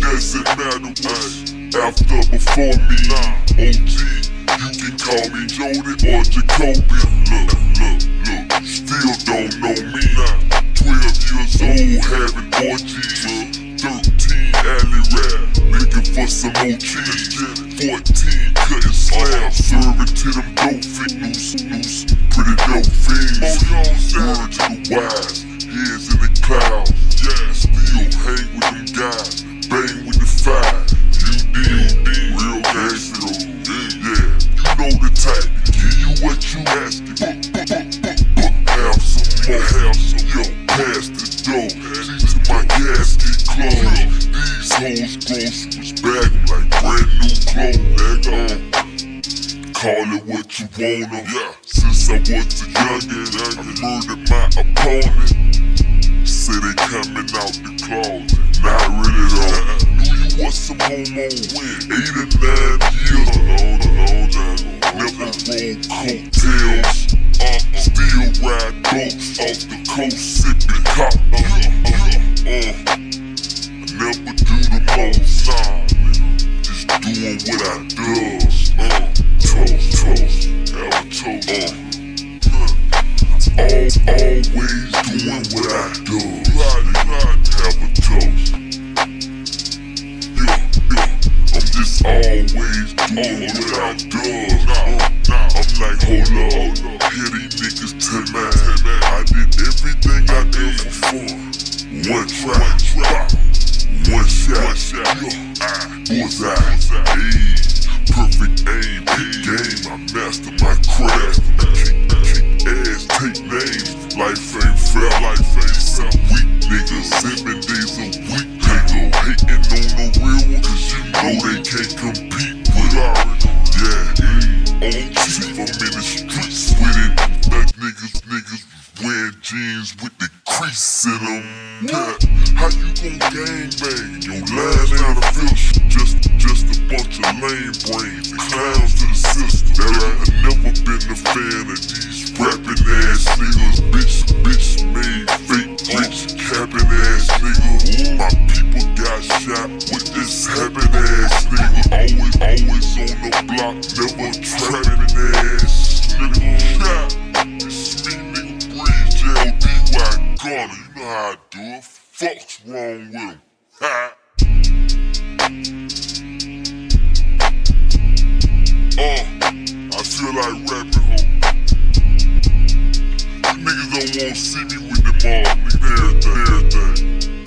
doesn't matter what's after, before me. OG, you can call me Jody or Jacoby. Look, still don't know me. 12 years old, having orgies. 13 alley rap, looking for some more cheese. 14 cutting slabs, serving to them dope fiends. Pretty dope fiends. Word to the wise, heads in the clouds. Yeah, still hang with them guys, bang with the fire. UD, real gangster. Yeah, you know the type, give you what you asking. Have some more, yo, pass the dough. See to my gasket closed. These hoes groceries bag like brand new clothes. Call it what you wanna. Since I was a youngin', I murdered my opponent. Say they coming out the closet, not really though. Knew you was some homo when 8 or 9 years. Never rolled coattails. Still ride boats off the coast, sippin' cop. Never do the most, just doing what I does. Toast, have a toast. Always doing what I do. Have a toast. I'm just always doing what I do. I'm like, hold up, hear these niggas tell me I did everything I did for fun. One try, one shot, bullseye, perfect aim, big game. I master my craft. Kick ass, take names. Life ain't fair, Weak niggas, 7 days a week, nigga. Hating on the real one, cause you know they can't compete with ours. Yeah, on chief, I'm in the streets with it. Like niggas wearing jeans with the crease in them. How you gon' gangbang? Your line out of filth, just a bunch of lame brains. The clowns to the system. That I have never been a fan of these rapping ass niggas. Bitch made fake rich, capping ass nigga. My people got shot with this habit ass nigga. Always on the block, never trapping ass nigga. It's me, nigga, Breeze, JLDY, Gunner. You know how I do it. Fuck's wrong with him? I feel like rapping, ho. You niggas don't wanna see me with them all, nigga, everything.